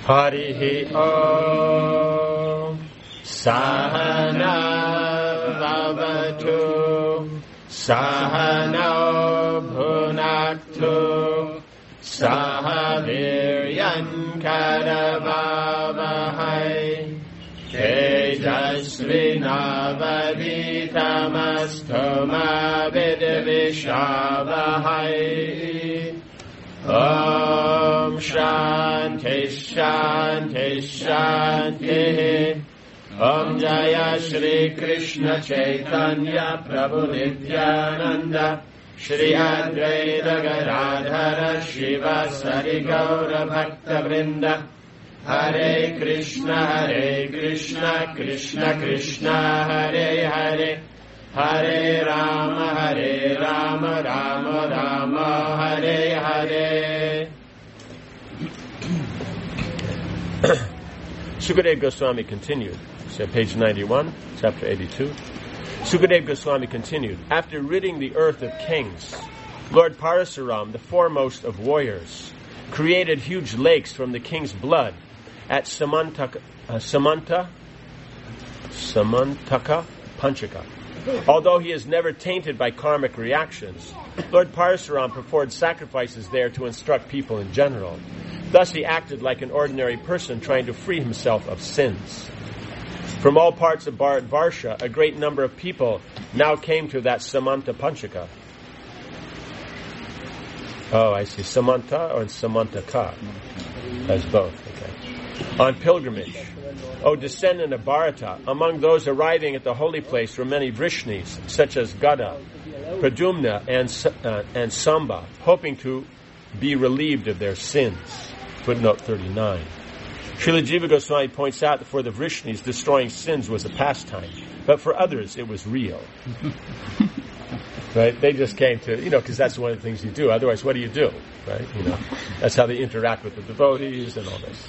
Harihi Om Sahana Bhavatu Sahano Bhunaktu Sahaviryan Karavavahai Tejasvinavaditamastu ma vidvishavahai Om Shanti Shanti Shanti Om Jaya Shri Krishna Chaitanya Prabhu Nityananda Shri Advaita Gadadhara Shiva Sari Gaura Bhakta Vrinda Hare Krishna Krishna Krishna Hare Hare Hare Rama Rama Rama Hare Hare. Sukadeva Goswami continued. So page 91, chapter 82. Sukadeva Goswami continued. After ridding the earth of kings, Lord Parasuram, the foremost of warriors, created huge lakes from the king's blood at Samantaka Panchaka. Although he is never tainted by karmic reactions, Lord Parasuram performed sacrifices there to instruct people in general. Thus he acted like an ordinary person trying to free himself of sins. From all parts of Bharatvarsha, a great number of people now came to that Samanta Panchaka. Oh, I see. Samanta or Samantaka? As both, okay. On pilgrimage. O descendant of Bharata, among those arriving at the holy place were many Vrishnis, such as Gada, Pradumna, and Samba, hoping to be relieved of their sins. Footnote 39. Srila Jiva Goswami points out that for the Vrishnis, destroying sins was a pastime, but for others, it was real. Right? They just came to, because that's one of the things you do. Otherwise, what do you do? Right? That's how they interact with the devotees and all this.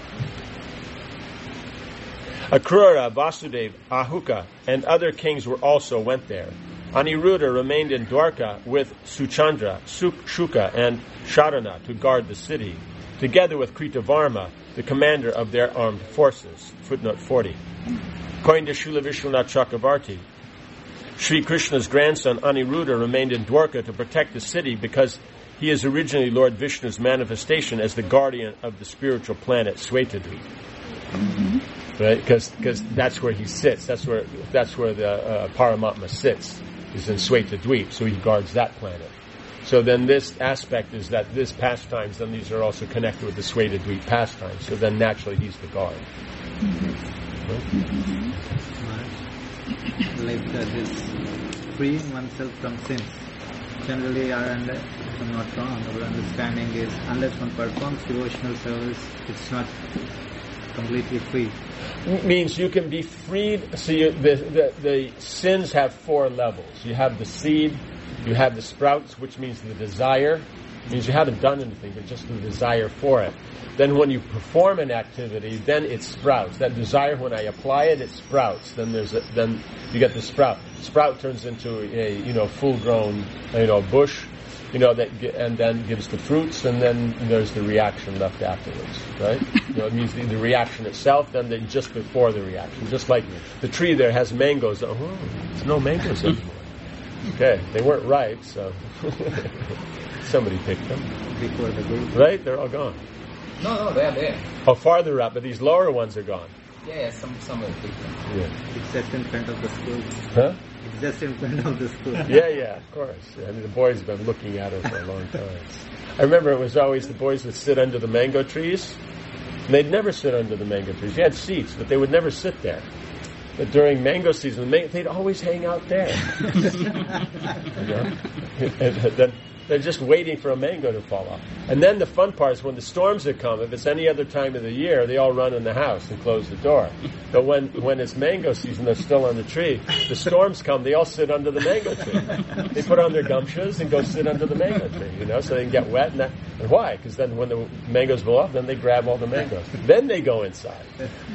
Akrura, Vasudeva, Ahuka, and other kings went there. Aniruddha remained in Dwarka with Suchandra, Shuka, and Sharana to guard the city, together with Kritavarma, the commander of their armed forces. Footnote 40. According to Srila Vishwanath Chakravarti, Sri Krishna's grandson Aniruddha remained in Dwarka to protect the city because he is originally Lord Vishnu's manifestation as the guardian of the spiritual planet Svetadweep. Mm-hmm. Right? Because that's where he sits. That's where the Paramatma sits. Is in Svetadweep, so he guards that planet. So then this aspect is that this pastimes, then these are also connected with the Svetadweep pastimes. So then naturally he's the guard. Mm-hmm. Right? Mm-hmm. Like this freeing oneself from sins. Generally, if I'm not wrong, our understanding is unless one performs devotional service, it's not completely free. Means you can be freed. So the sins have 4 levels. You have the seed, you have the sprouts, which means the desire. It means you haven't done anything, but just the desire for it. Then when you perform an activity, then it sprouts. That desire, when I apply it, it sprouts. Then you get the sprout. Sprout turns into a full-grown bush. And then gives the fruits, and then there's the reaction left afterwards, right? It means the reaction itself, then just before the reaction. Just like the tree there has mangoes. Oh, there's no mangoes anymore. Okay, they weren't ripe, so somebody picked them. Before the group. Right? They're all gone. No, they're there. Oh, farther up, but these lower ones are gone. Yeah, some will pick them. Yeah. It's just in front of the school. Huh? It's just in front of the school. Yeah, of course. I mean, the boys have been looking at it for a long time. I remember it was always the boys would sit under the mango trees. And they'd never sit under the mango trees. You had seats, but they would never sit there. But during mango season, they'd always hang out there. And then they're just waiting for a mango to fall off. And then the fun part is when the storms have come, if it's any other time of the year, they all run in the house and close the door. But when it's mango season, they're still on the tree. The storms come, they all sit under the mango tree. They put on their gumshoes and go sit under the mango tree, so they can get wet. And why? Because then when the mangoes blow up, then they grab all the mangoes. Then they go inside.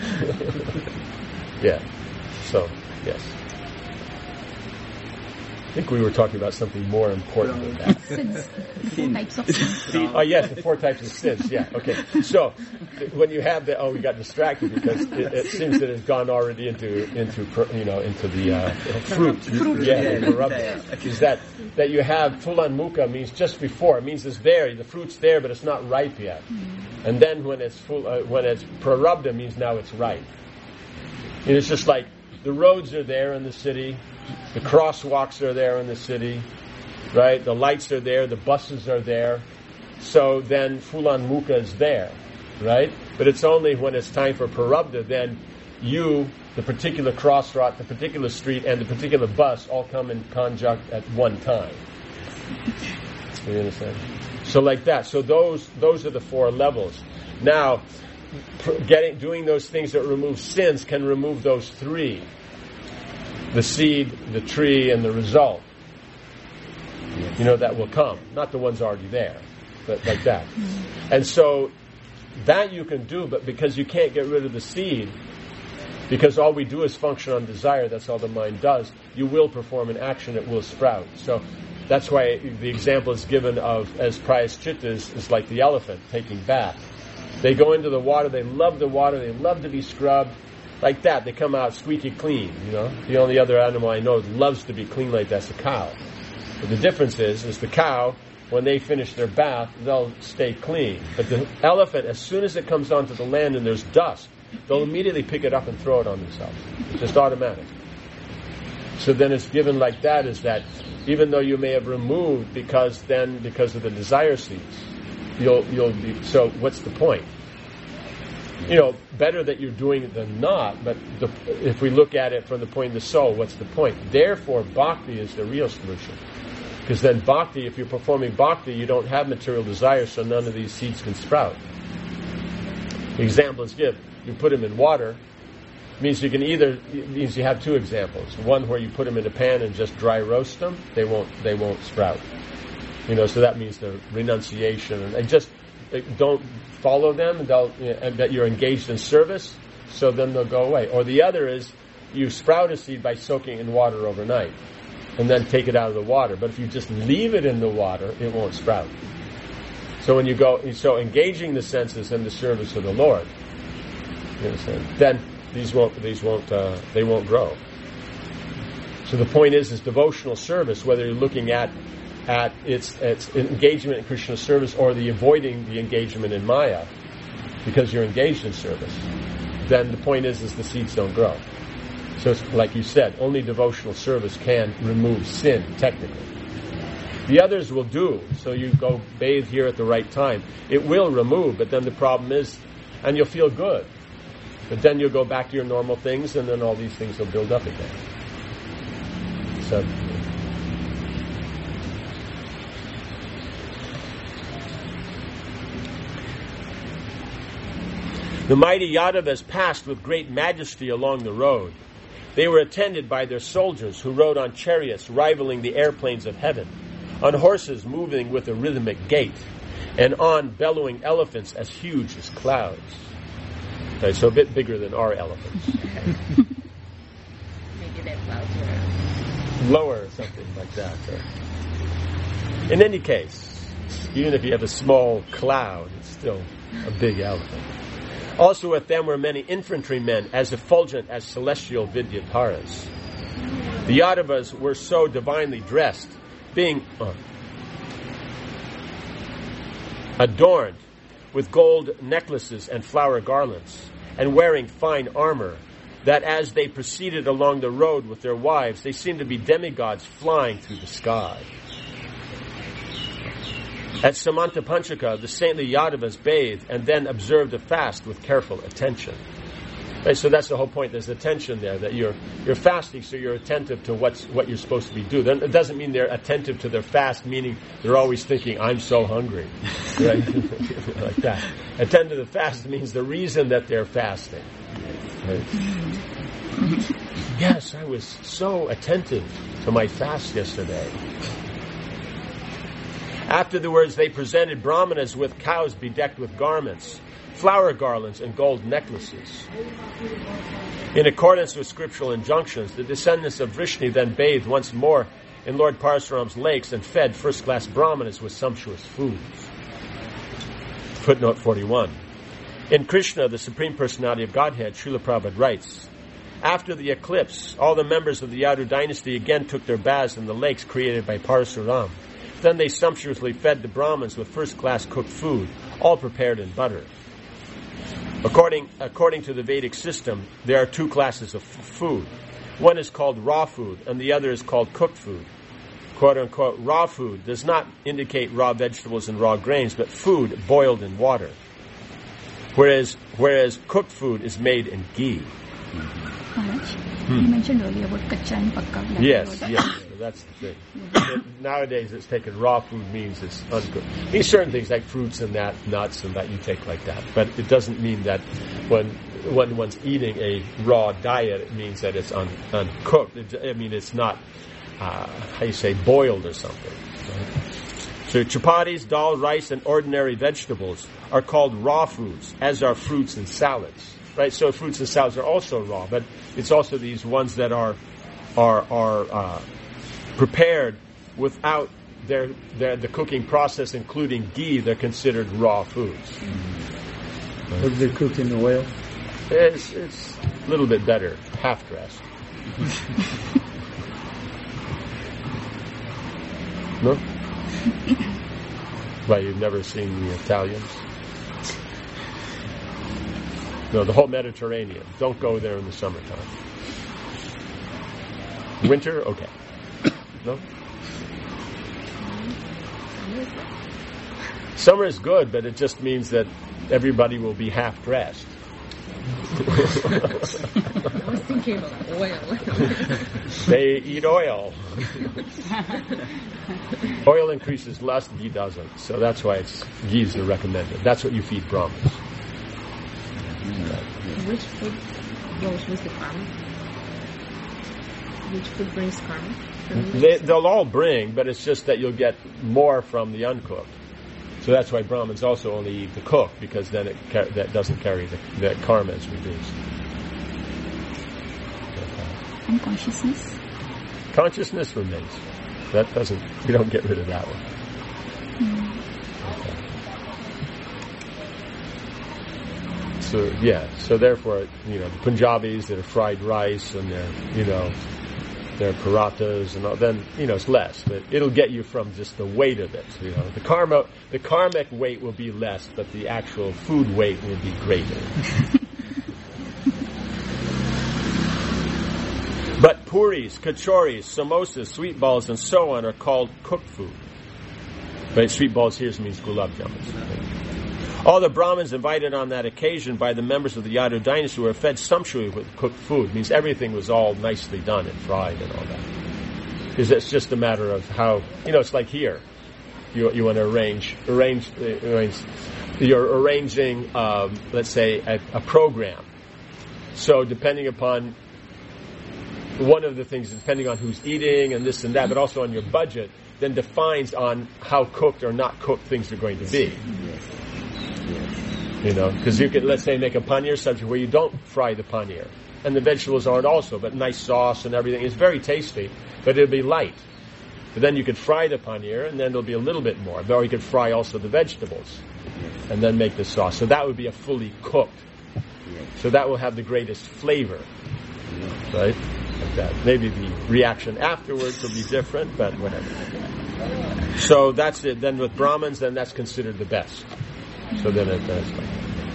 Yeah. So, yes. think we were talking about something more important than that. Sins. The 4 types of sins. Oh yes, the 4 types of sins. Yeah. Okay. So when you have the we got distracted because it seems that it's gone already into the fruit. Yeah. Is that you have fulan mukha means just before. It means it's there. The fruit's there, but it's not ripe yet. And then when it's prarabdha means now it's ripe. And it's just like the roads are there in the city, the crosswalks are there in the city, right? The lights are there, the buses are there. So then fulan mukha is there, right? But it's only when it's time for prarabdha, then you, the particular crossroad, the particular street, and the particular bus all come in conjunct at one time. You understand? So like that. So those are the 4 levels. Now, doing those things that remove sins can remove those 3. The seed, the tree, and the result. That will come. Not the ones already there, but like that. And so, that you can do, but because you can't get rid of the seed, because all we do is function on desire, that's all the mind does, you will perform an action, it will sprout. So, that's why the example is given of, as prayaschita is like the elephant taking bath. They go into the water, they love the water, they love to be scrubbed. Like that, they come out squeaky clean, The only other animal I know that loves to be clean like that's a cow. But the difference is the cow, when they finish their bath, they'll stay clean. But the elephant, as soon as it comes onto the land and there's dust, they'll immediately pick it up and throw it on themselves. It's just automatic. So then it's given like that, is that even though you may have removed because of the desire seeds, you'll be, so what's the point? Better that you're doing it than not, but if we look at it from the point of the soul, what's the point? Therefore, bhakti is the real solution. Because then bhakti, if you're performing bhakti, you don't have material desire, so none of these seeds can sprout. The example is you put them in water, means you have 2 examples. One where you put them in a pan and just dry roast them, they won't sprout. So that means the renunciation, and just don't follow them, and that you're engaged in service, so then they'll go away. Or the other is you sprout a seed by soaking in water overnight, and then take it out of the water. But if you just leave it in the water, it won't sprout. So when so engaging the senses in the service of the Lord, you understand? Then they won't grow. So the point is devotional service, whether you're looking at its engagement in Krishna service or the avoiding the engagement in Maya, because you're engaged in service, then the point is the seeds don't grow. So it's, like you said, only devotional service can remove sin, technically. The others will do, so you go bathe here at the right time. It will remove, but then the problem is, and you'll feel good, but then you'll go back to your normal things, and then all these things will build up again. So, the mighty Yadavas passed with great majesty along the road. They were attended by their soldiers who rode on chariots rivaling the airplanes of heaven, on horses moving with a rhythmic gait, and on bellowing elephants as huge as clouds. Okay, so a bit bigger than our elephants. Maybe their clouds were lower or something like that. In any case, even if you have a small cloud, it's still a big elephant. Also with them were many infantrymen, as effulgent as celestial Vidyadharas. The Yadavas were so divinely dressed, being adorned with gold necklaces and flower garlands, and wearing fine armor, that as they proceeded along the road with their wives, they seemed to be demigods flying through the sky. At Samanta Panchaka, the saintly Yadavas bathed and then observed a fast with careful attention. Right, so that's the whole point. There's attention there, that you're fasting, so you're attentive to what you're supposed to be doing. Then it doesn't mean they're attentive to their fast, meaning they're always thinking, I'm so hungry. Right? Like that. Attend to the fast means the reason that they're fasting. Right? Yes, I was so attentive to my fast yesterday. Afterwards, they presented brahmanas with cows bedecked with garments, flower garlands, and gold necklaces. In accordance with scriptural injunctions, the descendants of Vrishni then bathed once more in Lord Parasuram's lakes and fed first-class brahmanas with sumptuous foods. Footnote 41. In Krishna, the Supreme Personality of Godhead, Srila Prabhupada writes, after the eclipse, all the members of the Yadu dynasty again took their baths in the lakes created by Parasuram. Then they sumptuously fed the Brahmins with first-class cooked food, all prepared in butter. According to the Vedic system, there are two classes of food. One is called raw food, and the other is called cooked food. Quote-unquote, raw food does not indicate raw vegetables and raw grains, but food boiled in water. Whereas cooked food is made in ghee. Maharaj, you mentioned earlier about kacha and pakka. Yes. So that's the thing. Nowadays, it's taken raw food means it's uncooked. I mean, certain things like fruits and that, nuts and that, you take like that. But it doesn't mean that when one's eating a raw diet, it means that it's uncooked. It's not, boiled or something. Right? So chapatis, dal, rice, and ordinary vegetables are called raw foods, as are fruits and salads. Right, so fruits and salads are also raw, but it's also these ones that are prepared without the cooking process, including ghee. They're considered raw foods. If they're cooked in oil, it's a little bit better, half dressed. No? Why, you've never seen the Italians? No, the whole Mediterranean. Don't go there in the summertime. Winter? Okay. No? Summer is good, but it just means that everybody will be half dressed. I was thinking about oil. They eat oil. Oil increases lust, ghee doesn't. So that's why ghee is recommended. That's what you feed Brahmins. Which food goes with the karma? Which food brings karma? They'll all bring, but it's just that you'll get more from the uncooked. So that's why Brahmins also only eat the cooked, because then that doesn't carry the karma is reduced. And consciousness? Consciousness remains. We don't get rid of that one. So therefore, the Punjabis that are fried rice and their parathas and all, then, it's less. But it'll get you from just the weight of it. The karmic weight will be less, but the actual food weight will be greater. But puris, kachoris, samosas, sweet balls, and so on are called cooked food. But sweet balls here means gulab jamuns. All the Brahmins invited on that occasion by the members of the Yadu dynasty were fed sumptuously with cooked food. It means everything was all nicely done and fried and all that. Because it's just a matter of how, it's like here. You want to arrange. You're arranging, let's say, a program. So depending upon, one of the things, depending on who's eating and this and that, but also on your budget, then defines on how cooked or not cooked things are going to be. Because you could, let's say, make a paneer subject where you don't fry the paneer. And the vegetables aren't also, but nice sauce and everything. It's very tasty, but it'll be light. But then you could fry the paneer, and then there'll be a little bit more. Or you could fry also the vegetables, and then make the sauce. So that would be a fully cooked. So that will have the greatest flavor. Right? Like that. Maybe the reaction afterwards will be different, but whatever. So that's it. Then with Brahmins, then that's considered the best. So then it's like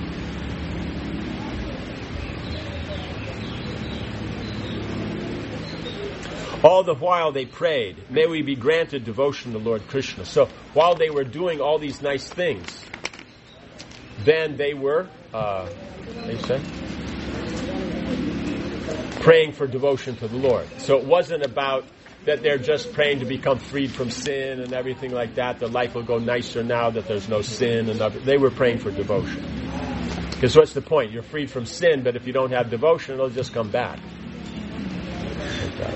all the while they prayed, may we be granted devotion to Lord Krishna. So while they were doing all these nice things, then they were, praying for devotion to the Lord. So it wasn't about that they're just praying to become freed from sin and everything like that. Their life will go nicer now that there's no sin. And they were praying for devotion. Because what's the point? You're freed from sin, but if you don't have devotion, it'll just come back. Okay.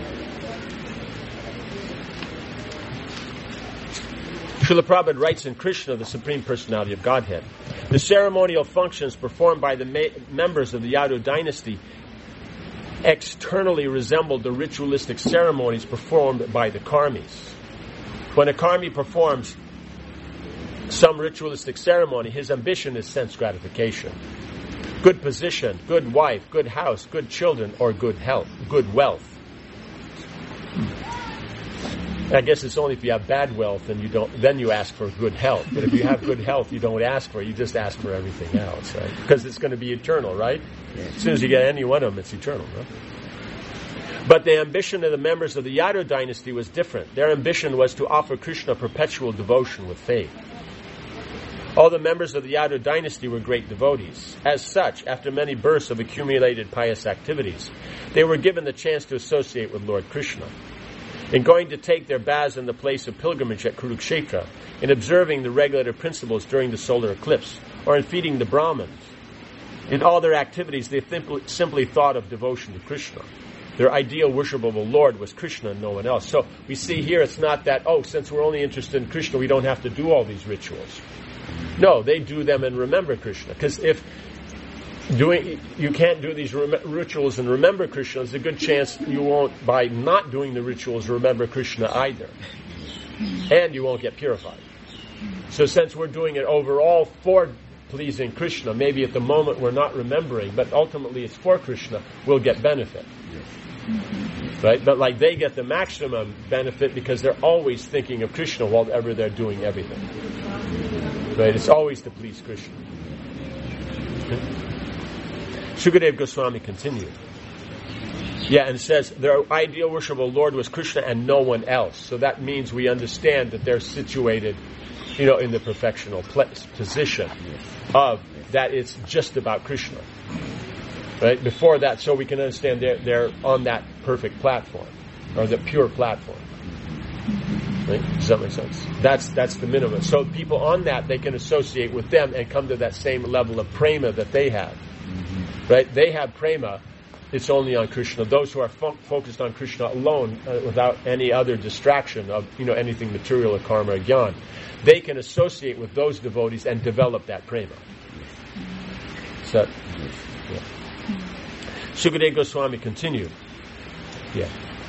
Srila Prabhupada writes in Krishna, the Supreme Personality of Godhead, the ceremonial functions performed by the members of the Yadu dynasty externally resembled the ritualistic ceremonies performed by the karmis. When a karmi performs some ritualistic ceremony, his ambition is sense gratification. Good position, good wife, good house, good children, or good health, good wealth. I guess it's only if you have bad wealth and then you ask for good health. But if you have good health, you don't ask for it. You just ask for everything else, right? Because it's going to be eternal, right? As soon as you get any one of them, it's eternal, right? But the ambition of the members of the Yadu dynasty was different. Their ambition was to offer Krishna perpetual devotion with faith. All the members of the Yadu dynasty were great devotees. As such, after many births of accumulated pious activities, they were given the chance to associate with Lord Krishna. In going to take their baths in the place of pilgrimage at Kurukshetra, in observing the regulative principles during the solar eclipse, or in feeding the Brahmins, in all their activities they simply thought of devotion to Krishna. Their ideal worshipable Lord was Krishna and no one else. So we see here it's not that, since we're only interested in Krishna, we don't have to do all these rituals. No, they do them and remember Krishna. Because if you can't do these rituals and remember Krishna, there's a good chance you won't, by not doing the rituals, remember Krishna either. And you won't get purified. So since we're doing it overall for pleasing Krishna, maybe at the moment we're not remembering, but ultimately it's for Krishna, we'll get benefit. Right? But like they get the maximum benefit because they're always thinking of Krishna while they're doing everything. Right? It's always to please Krishna. Shukadev Goswami continued. Yeah, and says their ideal worshipable Lord was Krishna and no one else. So that means we understand that they're situated, in the perfectional position of that it's just about Krishna. Right? Before that, so we can understand they're on that perfect platform, or the pure platform. Right? Does that make sense? That's the minimum. So people on that, they can associate with them and come to that same level of prema that they have. Right? They have prema. It's only on Krishna. Those who are focused on Krishna alone, without any other distraction of anything material or karma or jnana, they can associate with those devotees and develop that prema. So, yeah. Sukadeva Goswami continued. Yeah.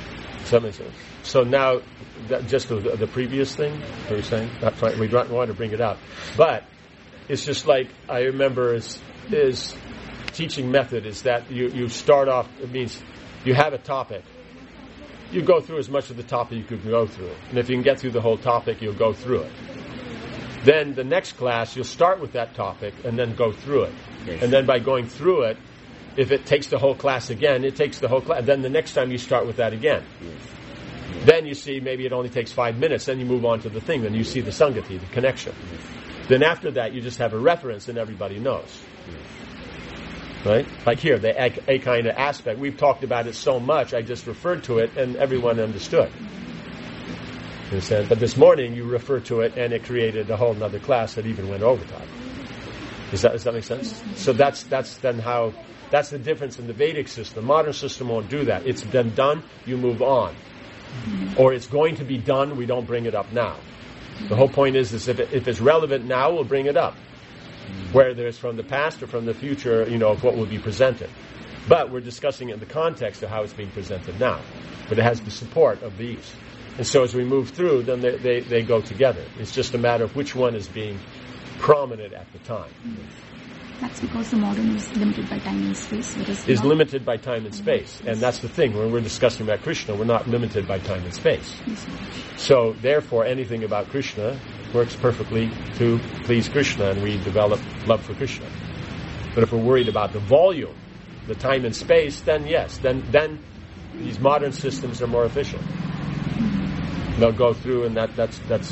So now, just the previous thing, what were you saying? We don't want to bring it out. But it's just like, I remember is teaching method is that you start off, it means you have a topic. You go through as much of the topic you could go through. And if you can get through the whole topic, you'll go through it. Then the next class, you'll start with that topic and then go through it. Yes. And then by going through it, if it takes the whole class again, it takes the whole class. Then the next time you start with that again. Yes. Then you see maybe it only takes 5 minutes. Then you move on to the thing. Then you see the sangati, the connection. Yes. Then after that, you just have a reference and everybody knows. Yes. Right? Like here, the a kind of aspect. We've talked about it so much, I just referred to it and everyone understood. Understand? But this morning you referred to it and it created a whole other class that even went overtime. Does that make sense? So that's then how, that's the difference in the Vedic system. Modern system won't do that. It's been done, you move on. Or it's going to be done, we don't bring it up now. The whole point is if it's relevant now, we'll bring it up. Whether it's from the past or from the future, of what will be presented. But we're discussing it in the context of how it's being presented now. But it has the support of these. And so as we move through, then they go together. It's just a matter of which one is being prominent at the time. That's because the modern is limited by time and space. Is limited by time and space. And that's the thing. When we're discussing about Krishna, we're not limited by time and space. Yes. So therefore, anything about Krishna works perfectly to please Krishna, and we develop love for Krishna. But if we're worried about the volume, the time and space, then yes, then these modern systems are more efficient. They'll go through, and that's. But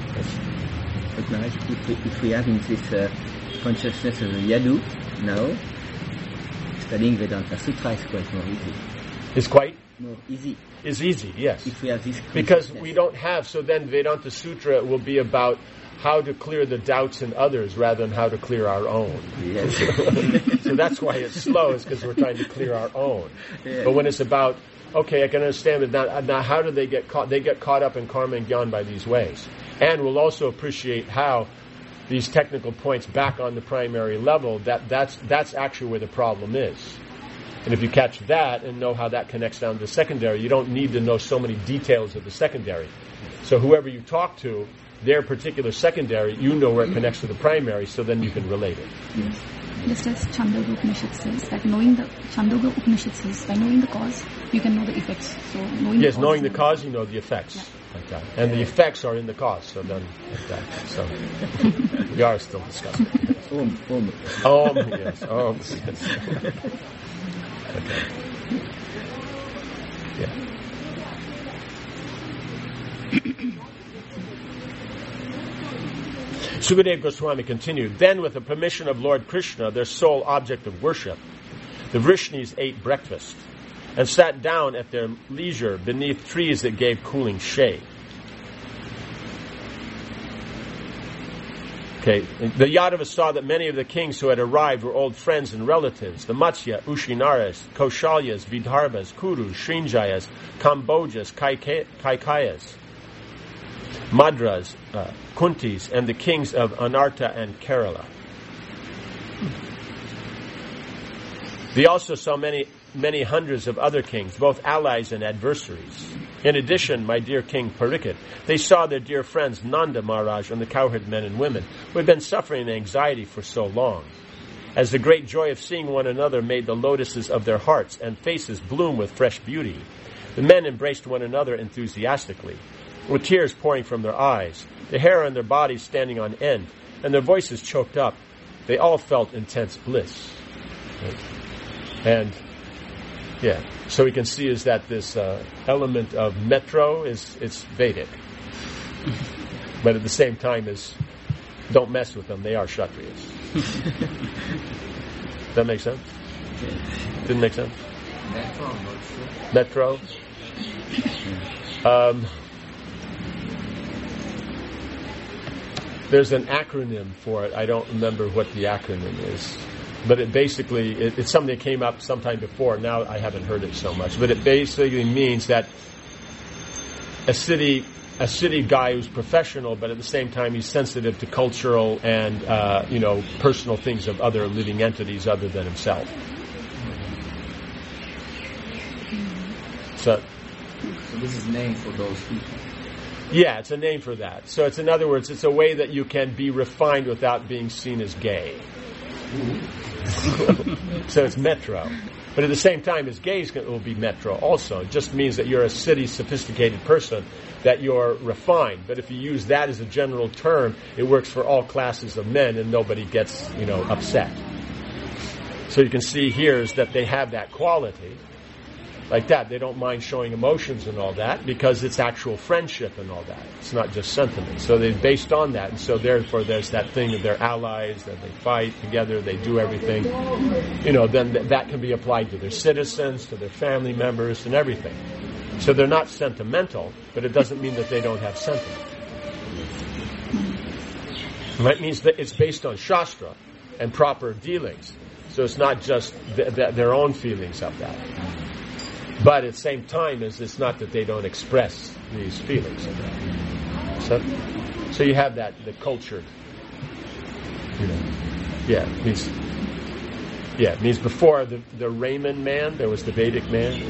Maharaj, if we have in this consciousness of the Yadu now, studying Vedanta Sutra is quite more easy. It's quite more easy. Is easy, yes. If we have this because we don't have, so then Vedanta Sutra will be about how to clear the doubts in others rather than how to clear our own. Yes. So that's why it's slow, is because we're trying to clear our own. Yes. But when it's about, okay, I can understand it now how do they get caught? They get caught up in karma and jnana by these ways. And we'll also appreciate how these technical points back on the primary level, that's actually where the problem is. And if you catch that and know how that connects down to the secondary, you don't need to know so many details of the secondary. So whoever you talk to, their particular secondary, you know where it connects to the primary, so then you can relate it. Yes. Just as Chandogya Upanishad says, that knowing the Chandogya Upanishad says, by knowing the cause, you can know the effects. So knowing the cause, you know the effects. Yeah. Like that. And the effects are in the cause, so then like that. So we are still discussing. Om. Yes. Yes. Okay. Yeah. Sukadeva Goswami continued, then with the permission of Lord Krishna, their sole object of worship, the Vrishnis ate breakfast and sat down at their leisure beneath trees that gave cooling shade. Okay, the Yadavas saw that many of the kings who had arrived were old friends and relatives. The Matsya, Ushinaras, Kaushalyas, Vidarbhas, Kurus, Srinjayas, Kambojas, Kaikayas, Madras, Kuntis, and the kings of Anarta and Kerala. They also saw many hundreds of other kings, both allies and adversaries. In addition, my dear King Parikshit, they saw their dear friends Nanda Maharaj and the cowherd men and women who had been suffering anxiety for so long. As the great joy of seeing one another made the lotuses of their hearts and faces bloom with fresh beauty, the men embraced one another enthusiastically, with tears pouring from their eyes, the hair on their bodies standing on end, and their voices choked up. They all felt intense bliss. And yeah, so we can see is that this element of metro it's Vedic, but at the same time is don't mess with them. They are Kshatriyas. Does that make sense? Didn't make sense. Metro. There's an acronym for it. I don't remember what the acronym is. But it basically, it's something that came up sometime before. Now I haven't heard it so much. But it basically means that a city guy who's professional, but at the same time he's sensitive to cultural and, personal things of other living entities other than himself. So this is named for those people. Yeah, it's a name for that. So it's, in other words, it's a way that you can be refined without being seen as gay. So it's metro. But at the same time, as gays will be metro also. It just means that you're a city sophisticated person, that you're refined. But if you use that as a general term, it works for all classes of men and nobody gets, upset. So you can see here is that they have that quality. Like that, they don't mind showing emotions and all that because it's actual friendship and all that. It's not just sentiment. So they're based on that, and so therefore there's that thing of their allies, that they fight together, they do everything. Then that can be applied to their citizens, to their family members, and everything. So they're not sentimental, but it doesn't mean that they don't have sentiment. That means that it's based on Shastra and proper dealings. So it's not just their own feelings of that. But at the same time, it's not that they don't express these feelings. So you have that, the cultured, it means before the Raman man, there was the Vedic man.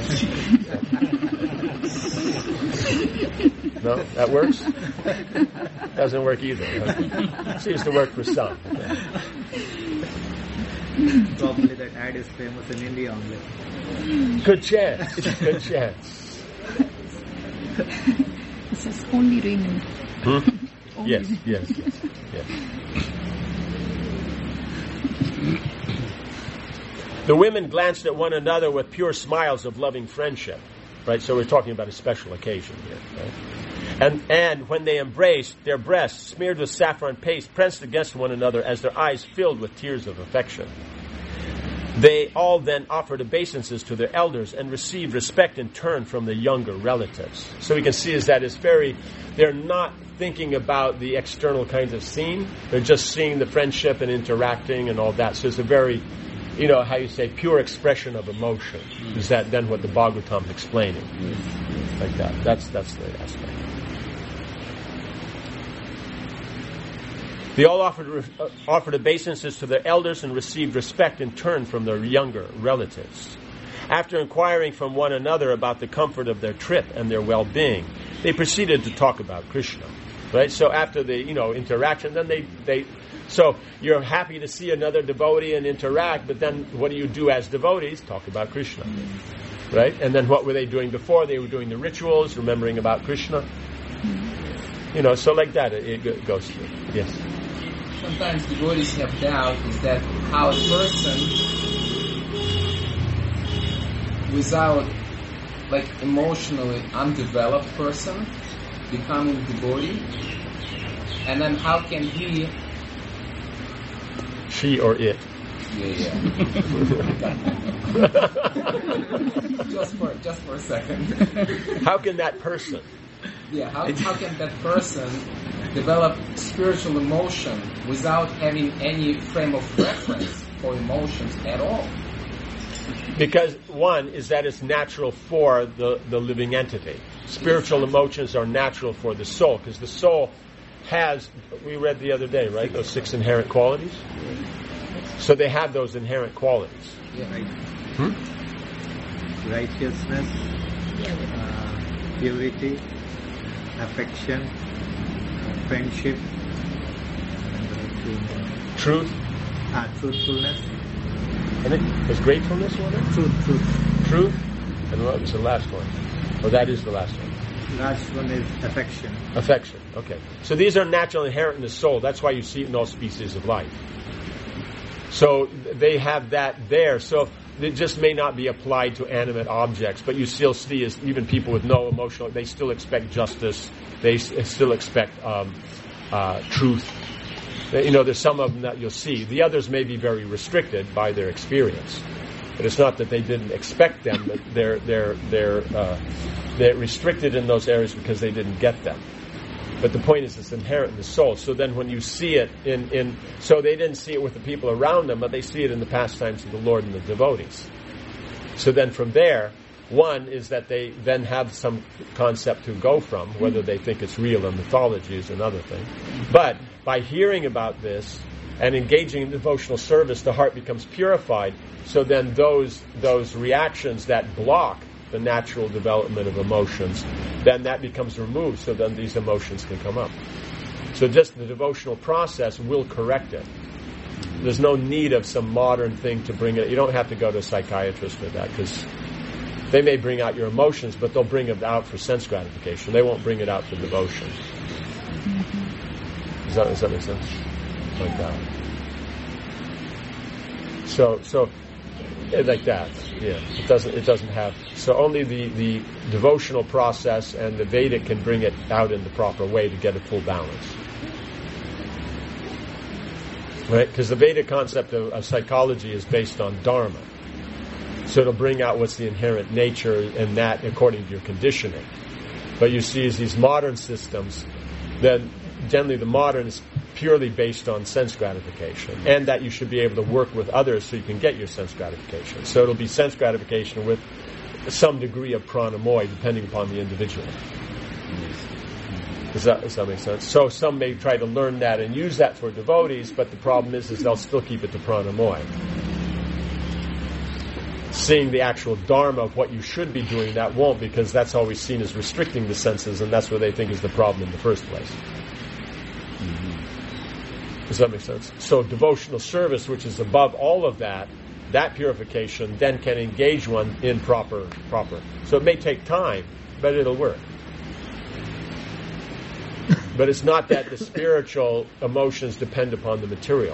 No, that works? Doesn't work either. Seems to work for some. Probably that ad is famous in India only. Good chance. Good chance. It says only Raymond. Only. Yes. The women glanced at one another with pure smiles of loving friendship. Right? So we're talking about a special occasion here. Right? And when they embraced, their breasts, smeared with saffron paste, pressed against one another as their eyes filled with tears of affection. They all then offered obeisances to their elders and received respect in turn from the younger relatives. So we can see is that they're not thinking about the external kinds of scene. They're just seeing the friendship and interacting and all that. So it's a very, pure expression of emotion. Is that then what the Bhagavatam is explaining? Like that. That's the aspect. They all offered obeisances to their elders and received respect in turn from their younger relatives. After inquiring from one another about the comfort of their trip and their well-being, they proceeded to talk about Krishna. Right? So after the interaction, then they so you're happy to see another devotee and interact, but then what do you do as devotees? Talk about Krishna. Right? And then what were they doing before? They were doing the rituals, remembering about Krishna. So like that it goes through. Yes. Sometimes devotees have doubt is that how a person without like emotionally undeveloped person becoming devotee, and then how can he she or it just for a second. How can that person how can that person develop spiritual emotion without having any frame of reference for emotions at all? Because one is that it's natural for the living entity. Spiritual emotions are natural for the soul, because the soul has, we read the other day, right, those 6 inherent qualities? So they have those inherent qualities. Righteousness, purity, affection, friendship, truth. Truthfulness. And was gratefulness one? Truth. And what was the last one? Oh, that is the last one. Last one is affection. Affection. Okay. So these are natural, inherent in the soul. That's why you see it in all species of life. So they have that there. So it just may not be applied to animate objects, but you still see as even people with no emotional, they still expect justice. They still expect truth. There's some of them that you'll see. The others may be very restricted by their experience, but it's not that they didn't expect them. But they're restricted in those areas because they didn't get them. But the point is, it's inherent in the soul. So then, when you see it so they didn't see it with the people around them, but they see it in the pastimes of the Lord and the devotees. So then, from there, one is that they then have some concept to go from, whether they think it's real or mythology is another thing. But by hearing about this and engaging in devotional service, the heart becomes purified. So then those reactions that block the natural development of emotions, then that becomes removed, so then these emotions can come up. So just the devotional process will correct it. There's no need of some modern thing to bring it. You don't have to go to a psychiatrist for that, because they may bring out your emotions, but they'll bring it out for sense gratification. They won't bring it out for devotion. Does that make sense? Like that. So like that. Yeah. It doesn't have. So only the devotional process and the Vedic can bring it out in the proper way to get a full balance. Right? Because the Vedic concept of psychology is based on dharma. So it'll bring out what's the inherent nature in that according to your conditioning. But you see, as these modern systems, then generally the modern is purely based on sense gratification, and that you should be able to work with others so you can get your sense gratification. So it'll be sense gratification with some degree of pranamoy, depending upon the individual. Does that make sense? So some may try to learn that and use that for devotees, but the problem is they'll still keep it to pranamoy. Seeing the actual dharma of what you should be doing, that won't, because that's always seen as restricting the senses, and that's what they think is the problem in the first place. Does that make sense? So devotional service, which is above all of that purification then can engage one in proper. So it may take time, but it'll work. But it's not that the spiritual emotions depend upon the material.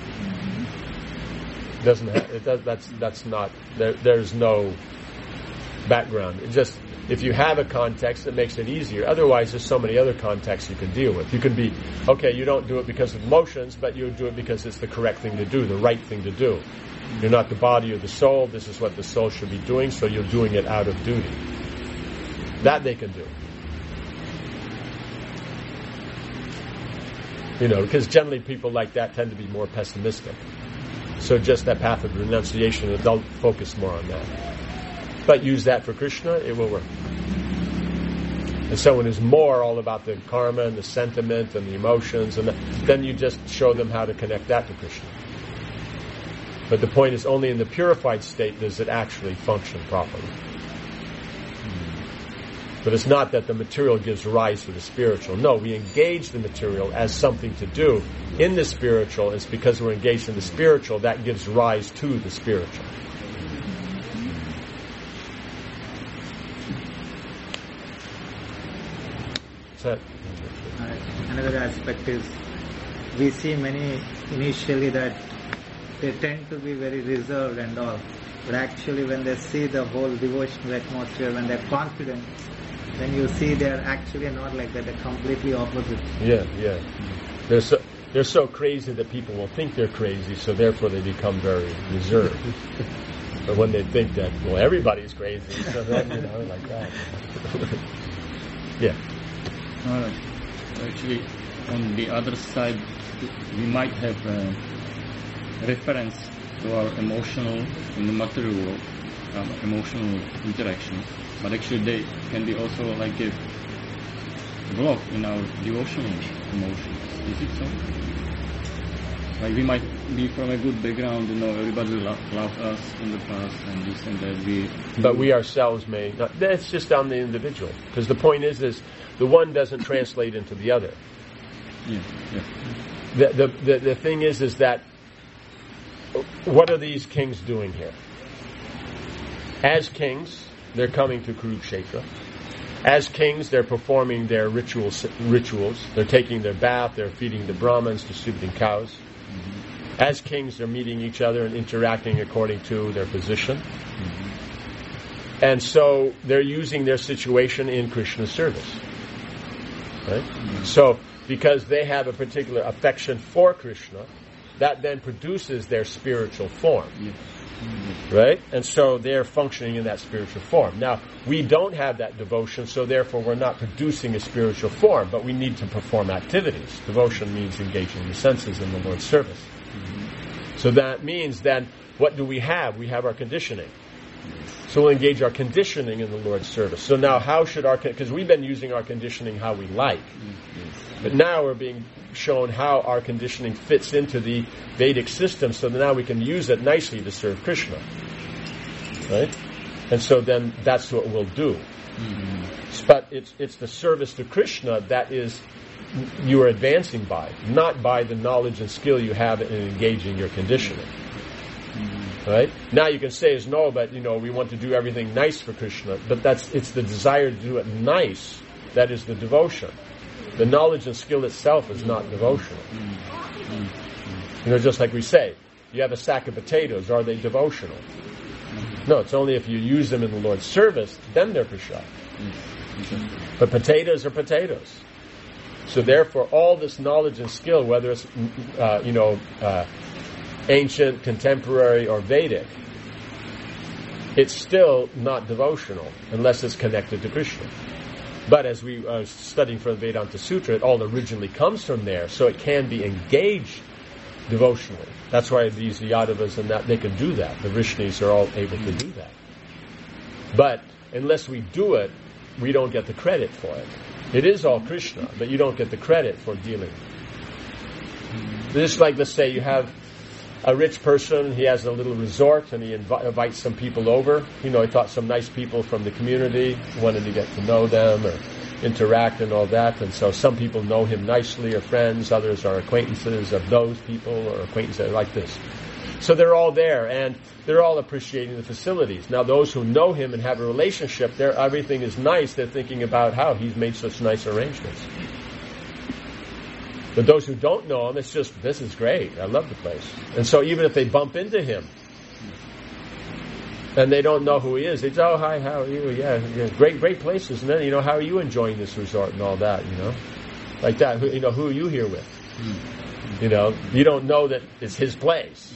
That's not. There's no background. It just, if you have a context, it makes it easier. Otherwise, there's so many other contexts you can deal with. You can be, okay, you don't do it because of emotions, but you do it because it's the correct thing to do, the right thing to do. You're not the body or the soul. This is what the soul should be doing, so you're doing it out of duty. That they can do. Because generally people like that tend to be more pessimistic. So just that path of renunciation, they'll focus more on that. But use that for Krishna, it will work. And someone who's more all about the karma and the sentiment and the emotions, and then you just show them how to connect that to Krishna. But the point is, only in the purified state does it actually function properly. But it's not that the material gives rise to the spiritual. No, we engage the material as something to do. In the spiritual, it's because we're engaged in the spiritual that gives rise to the spiritual. Another aspect is, we see many initially that they tend to be very reserved and all, but actually when they see the whole devotional atmosphere, when they're confident, then you see they're actually not like that, they're completely opposite. Yeah. They're so crazy that people will think they're crazy, so therefore they become very reserved. But when they think that, well, everybody's crazy, so then, like that. Yeah. Actually, on the other side, we might have a reference to our emotional, in the material world, emotional interaction, but actually they can be also like a block in our devotional emotions. Is it so? Like we might be from a good background, everybody loved us in the past and this and that. But we ourselves may not. That's just on the individual. Because the point is the one doesn't translate into the other. Yeah. The thing is that what are these kings doing here? As kings, they're coming to Kurukshetra. As kings, they're performing their rituals. They're taking their bath, they're feeding the Brahmins, distributing cows. Mm-hmm. As kings, they're meeting each other and interacting according to their position. Mm-hmm. And so they're using their situation in Krishna's service. Right? Mm-hmm. So, because they have a particular affection for Krishna, that then produces their spiritual form. Yeah. Mm-hmm. Right? And so they're functioning in that spiritual form. Now, we don't have that devotion, so therefore we're not producing a spiritual form, but we need to perform activities. Devotion means engaging the senses in the Lord's service. Mm-hmm. So that means then, what do we have? We have our conditioning. So we'll engage our conditioning in the Lord's service. So now how should because we've been using our conditioning how we like. Mm-hmm. But now we're being shown how our conditioning fits into the Vedic system, so that now we can use it nicely to serve Krishna. Right? And so then that's what we'll do. Mm-hmm. But it's the service to Krishna that is you are advancing by, not by the knowledge and skill you have in engaging your conditioning. Mm-hmm. Right? Now you can say, no, but we want to do everything nice for Krishna, but it's the desire to do it nice that is the devotion. The knowledge and skill itself is not devotional. Mm-hmm. Just like we say, you have a sack of potatoes, are they devotional? Mm-hmm. No, it's only if you use them in the Lord's service, then they're prashad. Mm-hmm. But potatoes are potatoes. So therefore, all this knowledge and skill, whether it's ancient, contemporary, or Vedic, it's still not devotional unless it's connected to Krishna. But as we are studying from the Vedanta Sutra, it all originally comes from there, so it can be engaged devotionally. That's why these Yadavas and that, they can do that. The Vrishnis are all able to do that. But unless we do it, we don't get the credit for it. It is all Krishna, but you don't get the credit for dealing. This is like, let's say you have a rich person, he has a little resort, and he invites some people over. He thought some nice people from the community, wanted to get to know them or interact and all that. And so some people know him nicely, or friends, others are acquaintances of those people, or acquaintances like this. So they're all there, and they're all appreciating the facilities. Now those who know him and have a relationship, everything is nice. They're thinking about how he's made such nice arrangements. But those who don't know him, it's just, this is great. I love the place. And so even if they bump into him, and they don't know who he is, they say, oh, hi, how are you? Yeah, great place, isn't it? How are you enjoying this resort and all that, Like that. Who are you here with? You don't know that it's his place,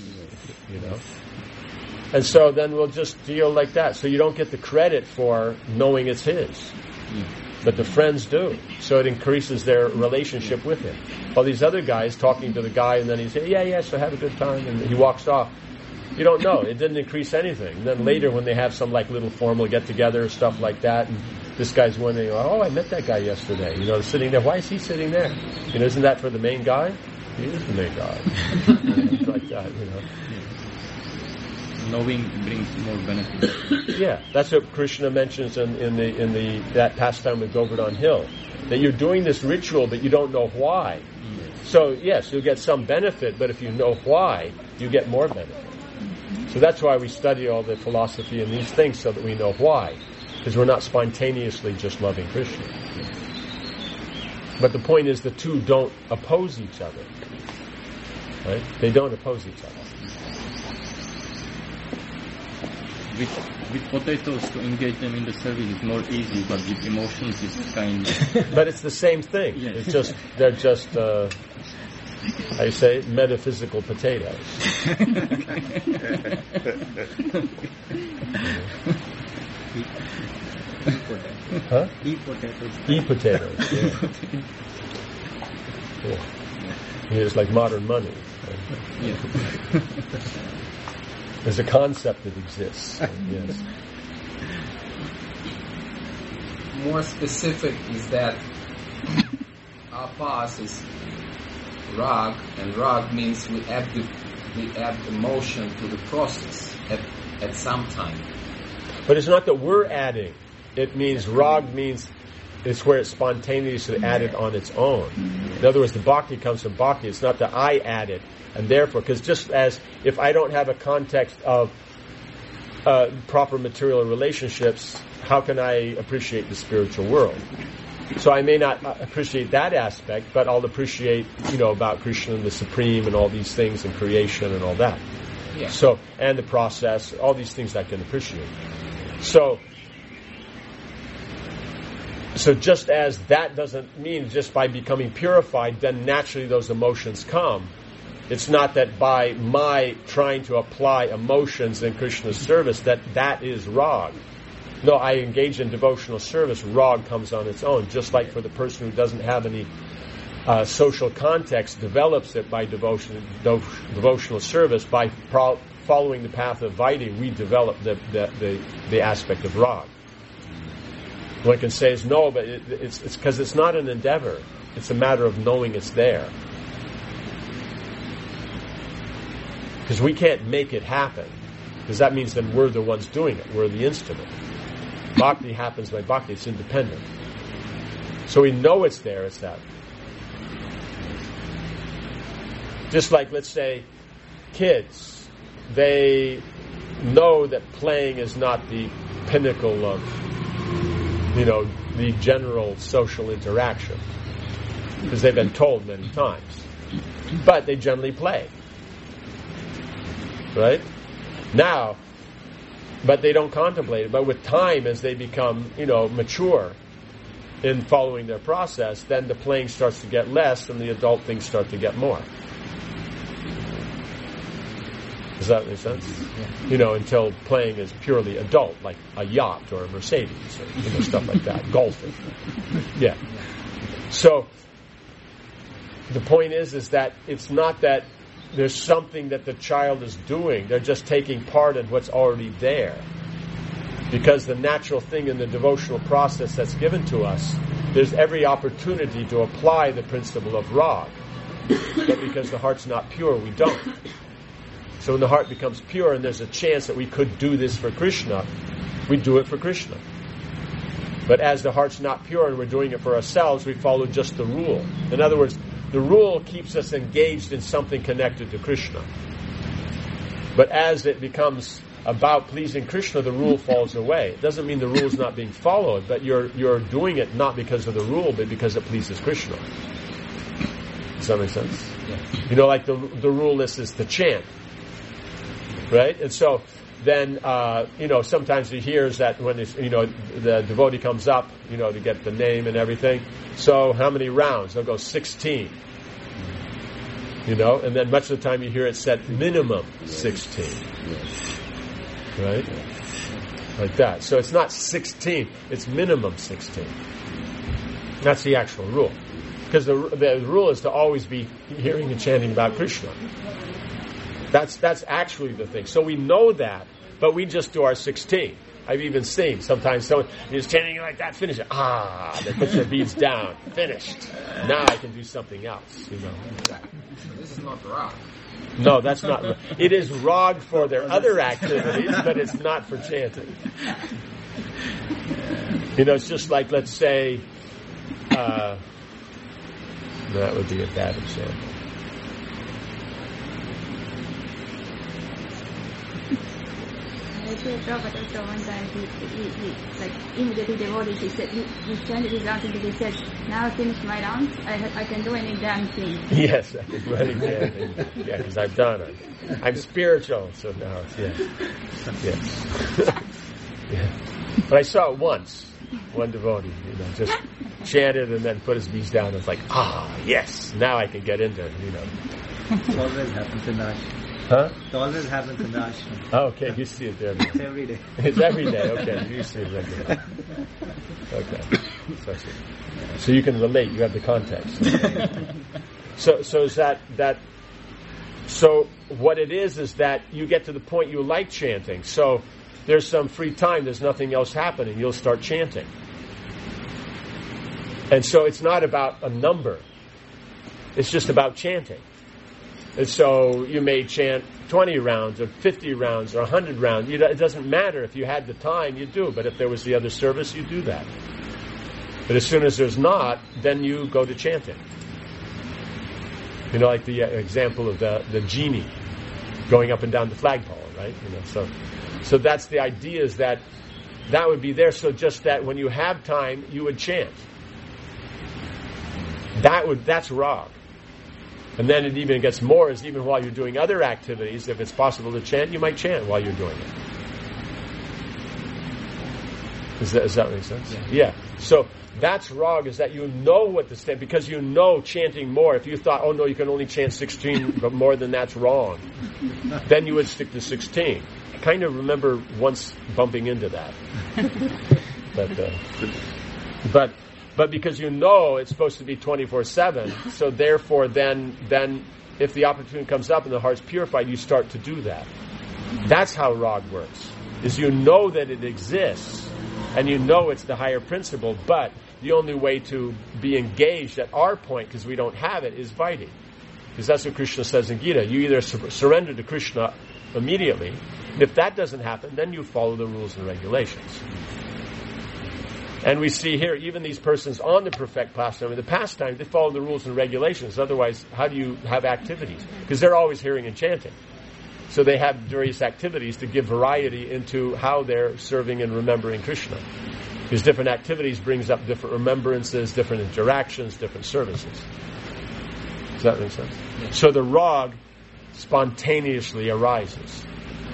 And so then we'll just deal like that. So you don't get the credit for knowing it's his. But the friends do. So it increases their relationship with him. All these other guys talking to the guy, and then he says, yeah, so have a good time, and he walks off. You don't know. It didn't increase anything. And then later when they have some like little formal get-together, stuff like that, and this guy's wondering, oh, I met that guy yesterday. You know, sitting there. Why is he sitting there? You know, isn't that for the main guy? He is the main guy. Like that, you know. Knowing brings more benefit. Yeah, that's what Krishna mentions in that pastime with Govardhan Hill. That you're doing this ritual, but you don't know why. So, yes, you'll get some benefit, but if you know why, you get more benefit. So that's why we study all the philosophy and these things, so that we know why. Because we're not spontaneously just loving Krishna. But the point is the two don't oppose each other. Right? They don't oppose each other. With potatoes, to engage them in the service is more easy, but with emotions is kind of... But it's the same thing. Yes. It's just, they're just, I say, metaphysical potatoes. Huh? E-potatoes. E-potatoes, yeah. Yeah. It's like modern money. Yeah. There's a concept that exists. Yes. More specific is that apas is rag, and rag means we add emotion to the process at some time. But it's not that we're adding. It means rag means it's where it's spontaneously added on its own. In other words, the bhakti comes from bhakti. It's not that I add it. And therefore, because just as if I don't have a context of proper material relationships, how can I appreciate the spiritual world? So I may not appreciate that aspect, but I'll appreciate, about Krishna and the Supreme and all these things and creation and all that. Yeah. So, and the process, all these things I can appreciate. So just as that doesn't mean just by becoming purified, then naturally those emotions come. It's not that by my trying to apply emotions in Krishna's service that is rag. No, I engage in devotional service, rag comes on its own. Just like for the person who doesn't have any social context, develops it by devotional service. By following the path of Vaidhi, we develop the aspect of rag. One can say is no, but it's because it's not an endeavor. It's a matter of knowing it's there. Because we can't make it happen. Because that means then we're the ones doing it. We're the instrument. Bhakti happens by bhakti. It's independent. So we know it's there. It's that. Just like, let's say, kids. They know that playing is not the pinnacle of, the general social interaction. Because they've been told many times. But they generally play. Right? Now, but they don't contemplate it. But with time, as they become, mature in following their process, then the playing starts to get less and the adult things start to get more. Does that make sense? Yeah. Until playing is purely adult, like a yacht or a Mercedes or stuff like that, golfing. Yeah. So the point is that it's not that there's something that the child is doing. They're just taking part in what's already there. Because the natural thing in the devotional process that's given to us, there's every opportunity to apply the principle of rag. But because the heart's not pure, we don't. So when the heart becomes pure and there's a chance that we could do this for Krishna, we do it for Krishna. But as the heart's not pure and we're doing it for ourselves, we follow just the rule. In other words, the rule keeps us engaged in something connected to Krishna. But as it becomes about pleasing Krishna, the rule falls away. It doesn't mean the rule is not being followed, but you're doing it not because of the rule, but because it pleases Krishna. Does that make sense? Yeah. Like the rule list is the chant. Right? And so then, sometimes he hears that when the devotee comes up, to get the name and everything. So how many rounds? They'll go 16. And then much of the time you hear it said minimum 16. Right? Like that. So it's not 16, it's minimum 16. That's the actual rule. Because the rule is to always be hearing and chanting about Krishna. That's actually the thing. So we know that, but we just do our 16. I've even seen sometimes someone is chanting like that, finish it. They put their beads down, finished. Now I can do something else, So this is not rock. No, that's not. It is rag for their other activities, but it's not for chanting. It's just like, let's say, that would be a bad example. Prabhupada one time, he like immediately devotee, he said, he chanted his rounds and he said, now I finished my rounds, I can do any damn thing. Yes, I can do any damn thing. Yeah, because I've done it. I'm spiritual, so now it's, yes. Yeah. But I saw it once, one devotee, just chanted and then put his beads down. It's like, yes, now I can get into it, It always happens in the ashram. Huh? It always happens in the ashram. Oh, okay, you see it there. It's every day. It's every day, okay, you see it regularly. Okay, so you can relate, you have the context. So is that, so what it is that you get to the point you like chanting, so there's some free time, there's nothing else happening, you'll start chanting. And so it's not about a number, it's just about chanting. And so you may chant 20 rounds or 50 rounds or 100 rounds. It doesn't matter. If you had the time, you do. But if there was the other service, you do that. But as soon as there's not, then you go to chanting. Like the example of the genie going up and down the flagpole, right? So that's the idea, is that would be there. So just that when you have time, you would chant. That's rag. And then it even gets more, is even while you're doing other activities, if it's possible to chant, you might chant while you're doing it. Does that make sense? Yeah. So that's rag, is that you know what to stand, because you know chanting more. If you thought, oh no, you can only chant 16, but more than that's wrong, then you would stick to 16. I kind of remember once bumping into that. But because you know it's supposed to be 24/7, so therefore then if the opportunity comes up and the heart's purified, you start to do that. That's how rag works, is you know that it exists, and you know it's the higher principle, but the only way to be engaged at our point, because we don't have it, is Vaidhi. Because that's what Krishna says in Gita. You either surrender to Krishna immediately. If that doesn't happen, then you follow the rules and regulations. And we see here, even these persons on the perfect pastime, the pastime, they follow the rules and regulations. Otherwise, how do you have activities? Because they're always hearing and chanting. So they have various activities to give variety into how they're serving and remembering Krishna. Because different activities brings up different remembrances, different interactions, different services. Does that make sense? Yeah. So the rag spontaneously arises.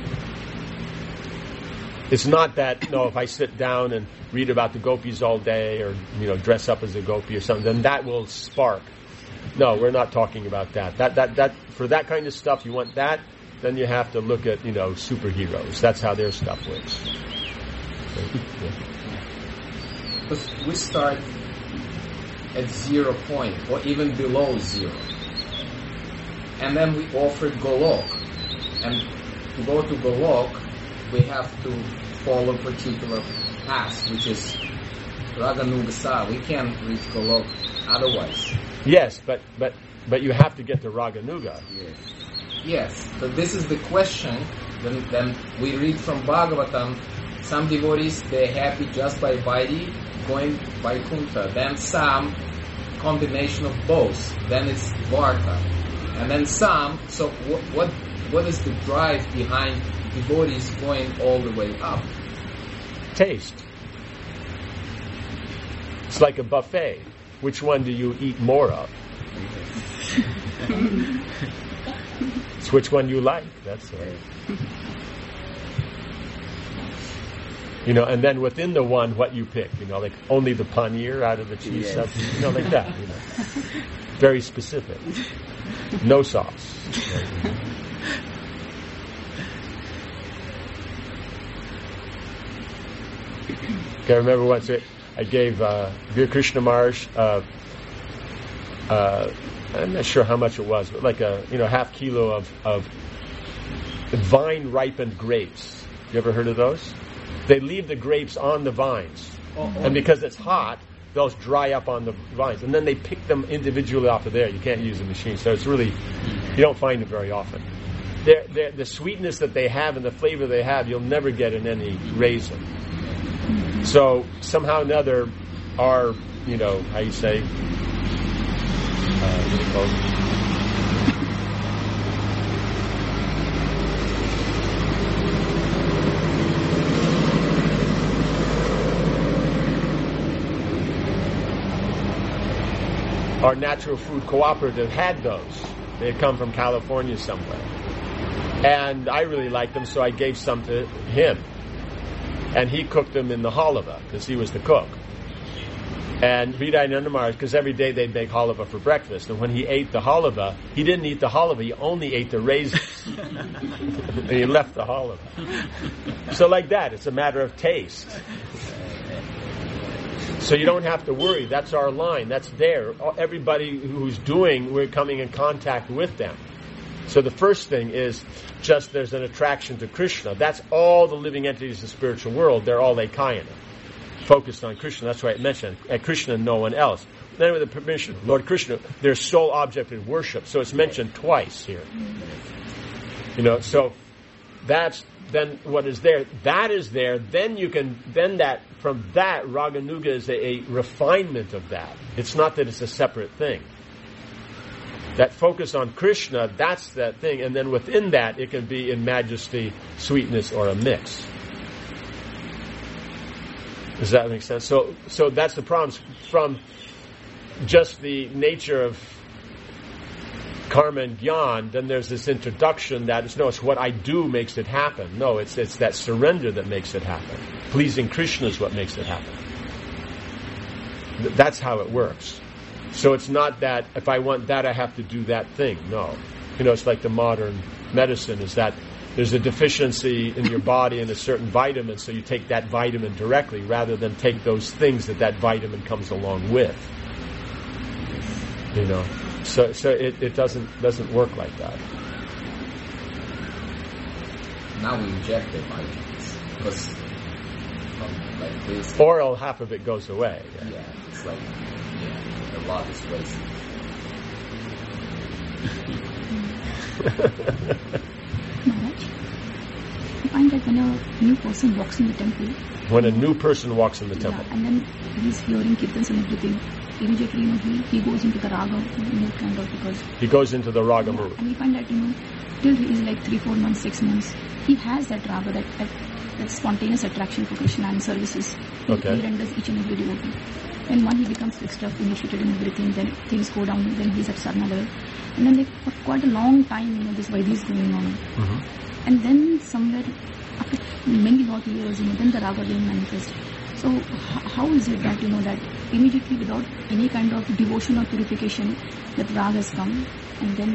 It's not that, if I sit down and read about the gopis all day, or, dress up as a gopi or something, then that will spark. No, we're not talking about that. That for that kind of stuff, you want that, then you have to look at, superheroes. That's how their stuff works. So, yeah. Because we start at 0 point, or even below 0. And then we offer Golok. And to go to Golok, we have to follow a particular path, which is Raganuga. We can't reach Golok otherwise. Yes, but you have to get to Raganuga. Yes, but this is the question. Then we read from Bhagavatam, some devotees, they're happy just by Vaidhi, going by Kunta. Then some, combination of both. Then it's Varta. And then some, so what is the drive behind devotees going all the way up? Taste. It's like a buffet. Which one do you eat more of? It's which one you like. That's right. And then within the one, what you pick. Like only the paneer out of the cheese substance. Like that. Very specific. No sauce. Okay, I remember once I gave Vir Krishna Maharaj, I'm not sure how much it was, but like a half kilo of vine-ripened grapes. You ever heard of those? They leave the grapes on the vines. And because it's hot, they'll dry up on the vines. And then they pick them individually off of there. You can't use a machine. So it's really, you don't find them very often. The sweetness that they have and the flavor they have, you'll never get in any raisin. So somehow or another, our, how you say, what do you call it? Our natural food cooperative had those. They had come from California somewhere. And I really liked them, so I gave some to him. And he cooked them in the halava, because he was the cook. And Hridaya Nandamar, because every day they'd make halava for breakfast. And when he ate the halava, he didn't eat the halava, he only ate the raisins. And he left the halava. So like that, it's a matter of taste. So you don't have to worry. That's our line. That's there. Everybody who's doing, we're coming in contact with them. So the first thing is just there's an attraction to Krishna. That's all the living entities in the spiritual world. They're all Ekayana, focused on Krishna. That's why it mentioned Krishna and no one else. Then with the permission, Lord Krishna, their sole object of worship. So it's mentioned twice here. So that's then what is there. That is there. Then you can, from that, Raganuga is a refinement of that. It's not that it's a separate thing. That focus on Krishna, that's that thing. And then within that, it can be in majesty, sweetness, or a mix. Does that make sense? So that's the problem. From just the nature of karma and gyan, then there's this introduction that it's what I do makes it happen. No, it's that surrender that makes it happen. Pleasing Krishna is what makes it happen. That's how it works. So it's not that if I want that, I have to do that thing. No. It's like the modern medicine is that there's a deficiency in your body in a certain vitamin, so you take that vitamin directly rather than take those things that vitamin comes along with. So it doesn't work like that. Now we inject the vitamins because like this. Oral, half of it goes away. Yeah, it's like a lot is wasted. Maharaj, you find that when a new person walks in the temple. When a new person walks in the temple. Yeah, and then he's hearing kirtans and everything. Immediately, he goes into the raga mood kind of because... He goes into the raga mood. And we find that, till he is like 3-4 months, 6 months, he has that raga, that spontaneous attraction for Krishna and services. He renders each and every devotee. And when he becomes fixed up, initiated in everything, then things go down, then he's at sadhana level. And then for quite a long time, this Vaidhi is going on. Mm-hmm. And then somewhere, after many lot years, then the raga again manifests. So how is it that, that immediately without any kind of devotion or purification, that raga has come and then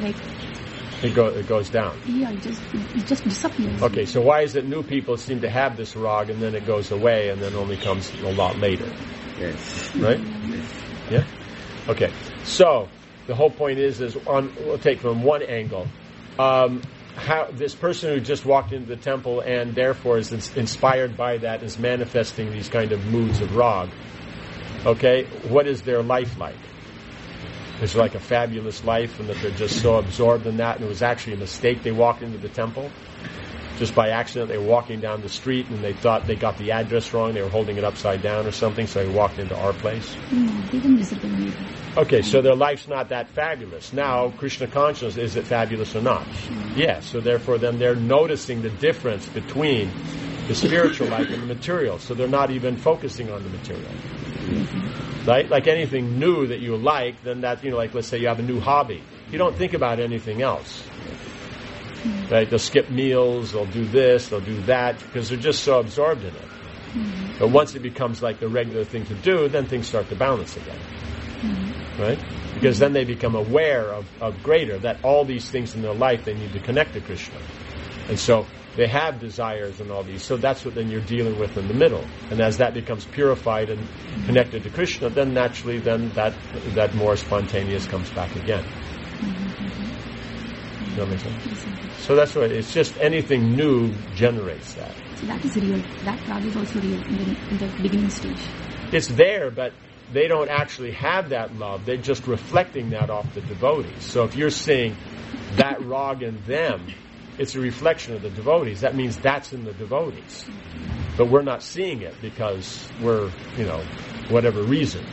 it goes down? Yeah, it just disappears. Okay, so why is it new people seem to have this raga and then it goes away and then only comes a lot later? Yes. Right? Yeah? Okay, so the whole point is we'll take from one angle. How this person who just walked into the temple and therefore is inspired by that is manifesting these kind of moods of rag. Okay, what is their life like? Is it like a fabulous life and that they're just so absorbed in that and it was actually a mistake they walked into the temple? Just by accident they were walking down the street and they thought they got the address wrong, they were holding it upside down or something, so they walked into our place? No, they didn't visit the America. Okay, so their life's not that fabulous. Now, Krishna consciousness, is it fabulous or not? Yes, so therefore then they're noticing the difference between the spiritual life and the material, so they're not even focusing on the material. Right? Like anything new that you like, then that, like let's say you have a new hobby. You don't think about anything else. Right? They'll skip meals, they'll do this, they'll do that, because they're just so absorbed in it. But once it becomes like the regular thing to do, then things start to balance again. Right? Because then they become aware of greater, that all these things in their life, they need to connect to Krishna. And so they have desires and all these. So that's what then you're dealing with in the middle. And as that becomes purified and connected to Krishna, then naturally then that more spontaneous comes back again. Does that make sense? So that's what it's just anything new generates that. So that is real. That love is also real in the beginning stage. It's there, but they don't actually have that love. They're just reflecting that off the devotees. So if you're seeing that rag in them, it's a reflection of the devotees. That means that's in the devotees. But we're not seeing it because we're, whatever reason.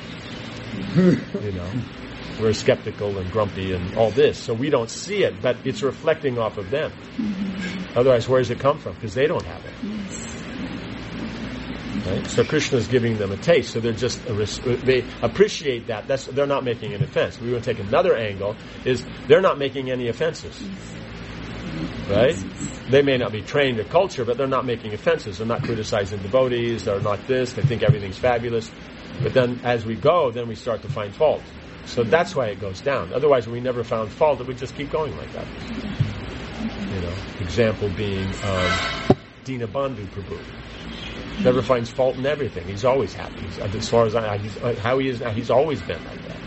We're skeptical and grumpy and all this. So we don't see it, but it's reflecting off of them. Mm-hmm. Otherwise, where does it come from? Because they don't have it. Yes. Right? So Krishna is giving them a taste. So they're just they appreciate that. They're not making an offense. We want to take another angle. Is they're not making any offenses, right? They may not be trained in culture, but they're not making offenses. They're not criticizing devotees. They're not this. They think everything's fabulous. But then, as we go, then we start to find fault. So that's why it goes down. Otherwise, we never found fault. It would just keep going like that. Example being Dinabandhu Prabhu. Never finds fault in everything. He's always happy. As far as how he is now, he's always been like that.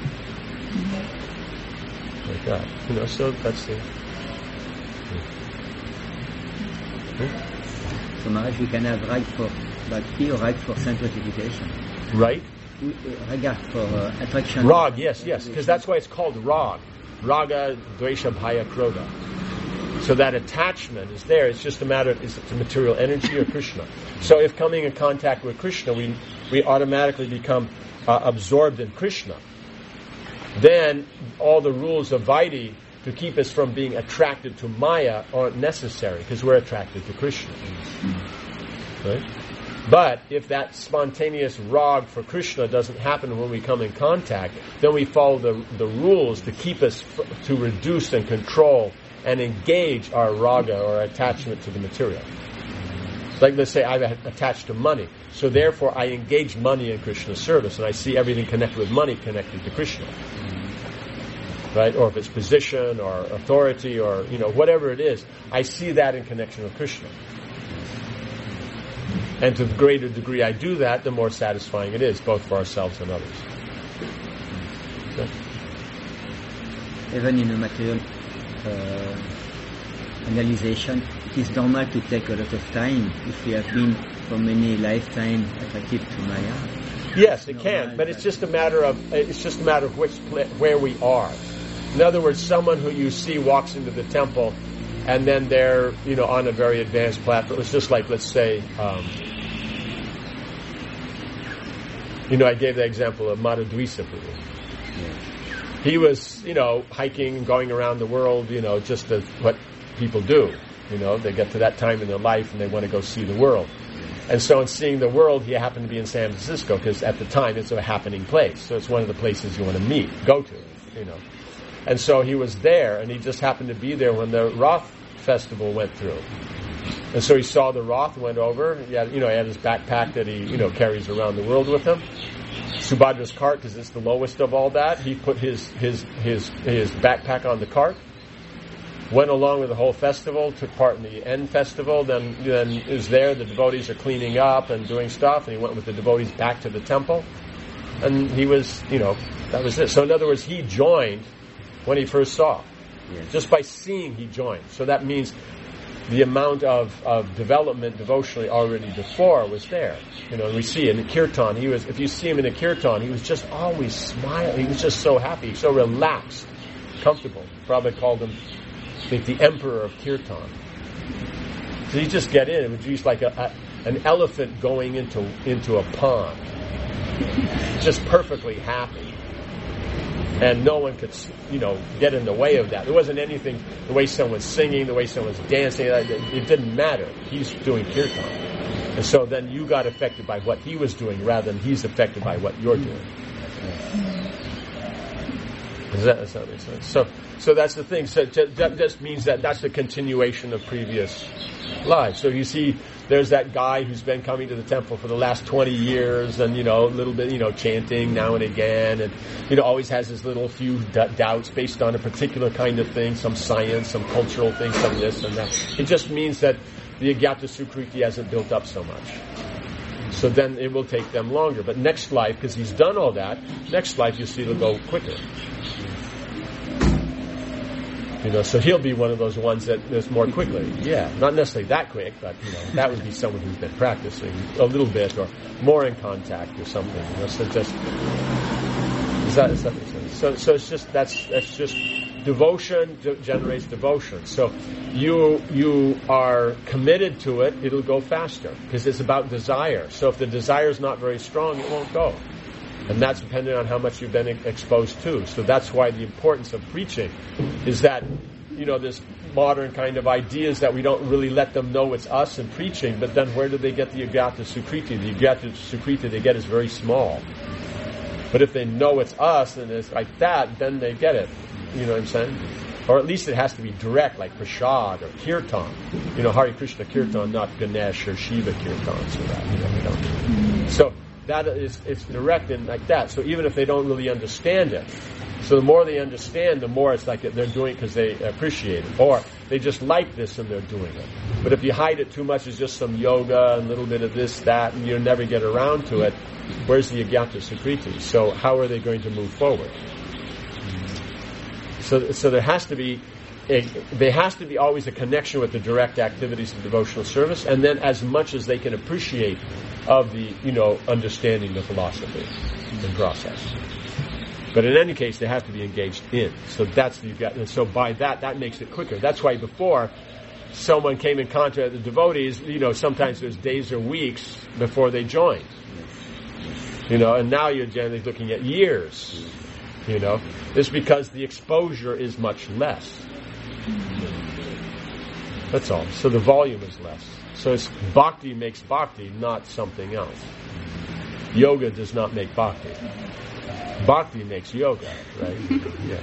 Like that. So that's the... So Maharaj, we can have right for bhakti or right for sanctification. Right? Raga for attraction. Rag, yes, because that's why it's called rag. Raga, dvesha, bhaya, krodha. So that attachment is there. It's just a matter of, is it the material energy or Krishna? So if coming in contact with Krishna, we automatically become absorbed in Krishna. Then all the rules of Vaidhi to keep us from being attracted to Maya aren't necessary because we're attracted to Krishna. Right? But if that spontaneous rag for Krishna doesn't happen when we come in contact, then we follow the rules to keep us to reduce and control and engage our raga or attachment to the material. Like let's say I'm attached to money, so therefore I engage money in Krishna's service, and I see everything connected with money connected to Krishna. Right? Or if it's position or authority or whatever it is, I see that in connection with Krishna. And to the greater degree I do that, the more satisfying it is, both for ourselves and others. Okay. Even in a material analyzation, it is normal to take a lot of time if we have been for many lifetimes attracted to Maya. Yes, it can, but it's just a matter of where we are. In other words, someone who you see walks into the temple, and then they're on a very advanced platform. It's just like, let's say, I gave the example of Madhudvisa Prabhu. He was, hiking, going around the world, just what people do. They get to that time in their life and they want to go see the world. And so in seeing the world, he happened to be in San Francisco because at the time it's a happening place. So it's one of the places you want to go to. And so he was there, and he just happened to be there when the Rath festival went through. And so he saw the Rath, went over. He had his backpack that he, carries around the world with him. Subhadra's cart, because it's the lowest of all that. He put his backpack on the cart, went along with the whole festival, took part in the end festival, then is there, the devotees are cleaning up and doing stuff, and he went with the devotees back to the temple. And he was, that was it. So in other words, he joined when he first saw. Yes. Just by seeing, he joined. So that means the amount of development devotionally already before was there. We see in the kirtan, if you see him in the kirtan, he was just always smiling. He was just so happy, so relaxed, comfortable. Prabhupada called him, I think, the emperor of kirtan. So you just get in, it was just like an elephant going into a pond. Just perfectly happy. And no one could, get in the way of that. There wasn't anything, the way someone's singing, the way someone's dancing, it didn't matter. He's doing kirtan. And so then you got affected by what he was doing rather than he's affected by what you're doing. Does that make sense? So that's the thing. So that just means that that's the continuation of previous lives. So you see, there's that guy who's been coming to the temple for the last 20 years and, a little bit, chanting now and again and, always has his little few doubts based on a particular kind of thing, some science, some cultural thing, some this and that. It just means that the Agyata Sukriti hasn't built up so much. So then it will take them longer. But next life, because he's done all that, next life you'll see it'll go quicker. So he'll be one of those ones that is more quickly. Yeah, not necessarily that quick, but that would be someone who's been practicing a little bit or more in contact or something. So just is that so it's just that's just devotion generates devotion. So you are committed to it, it'll go faster because it's about desire. So if the desire is not very strong, it won't go. And that's dependent on how much you've been exposed to. So that's why the importance of preaching is that, this modern kind of ideas that we don't really let them know it's us in preaching, but then where do they get the Agyata Sukriti? The Agyata Sukriti they get is very small. But if they know it's us and it's like that, then they get it. You know what I'm saying? Or at least it has to be direct, like Prasad or Kirtan. Hare Krishna Kirtan, not Ganesh or Shiva Kirtan. So that, we don't. So that is, it's direct and like that. So even if they don't really understand it, so the more they understand, the more it's like they're doing it because they appreciate it. Or they just like this and they're doing it. But if you hide it too much, it's just some yoga and a little bit of this, that, and you'll never get around to it. Where's the Agyata Sukriti? So how are they going to move forward? So there has to be always a connection with the direct activities of devotional service, and then as much as they can appreciate of the understanding the philosophy and process. But in any case, they have to be engaged in. So so by that makes it quicker. That's why before someone came in contact with the devotees, sometimes there's days or weeks before they join. And now you're generally looking at years. It's because the exposure is much less. That's all. So the volume is less. So it's bhakti makes bhakti, not something else. Yoga does not make bhakti. Bhakti makes yoga, right? Yeah.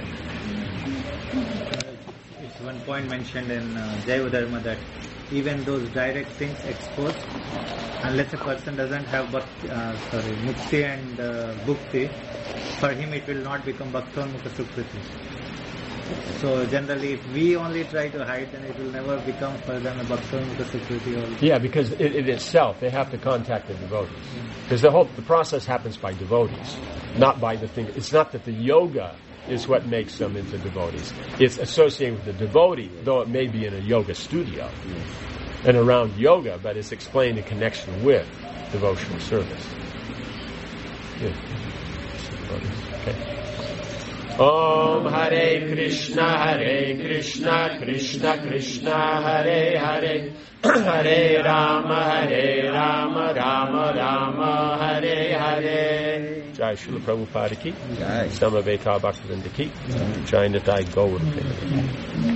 It's one point mentioned in Jaiva Dharma that even those direct things exposed, unless a person doesn't have mukti and bhukti, for him it will not become bhaktonmukha sukriti. So generally, if we only try to hide, then it will never become for them a bhaktonmukha sukriti. Yeah, because in itself, they have to contact the devotees. Because the process happens by devotees, not by the thing. It's not that the yoga is what makes them into devotees. It's associated with the devotee, though it may be in a yoga studio and around yoga, but it's explained in connection with devotional service. Yeah. Okay. Om Hare Krishna Krishna Krishna Hare Hare Hare Rama Rama Rama Hare Hare. Jai Srila Prabhupada ki Jai Samaveta Bhaktivinoda ki Jai Nitai Gaur Premanande.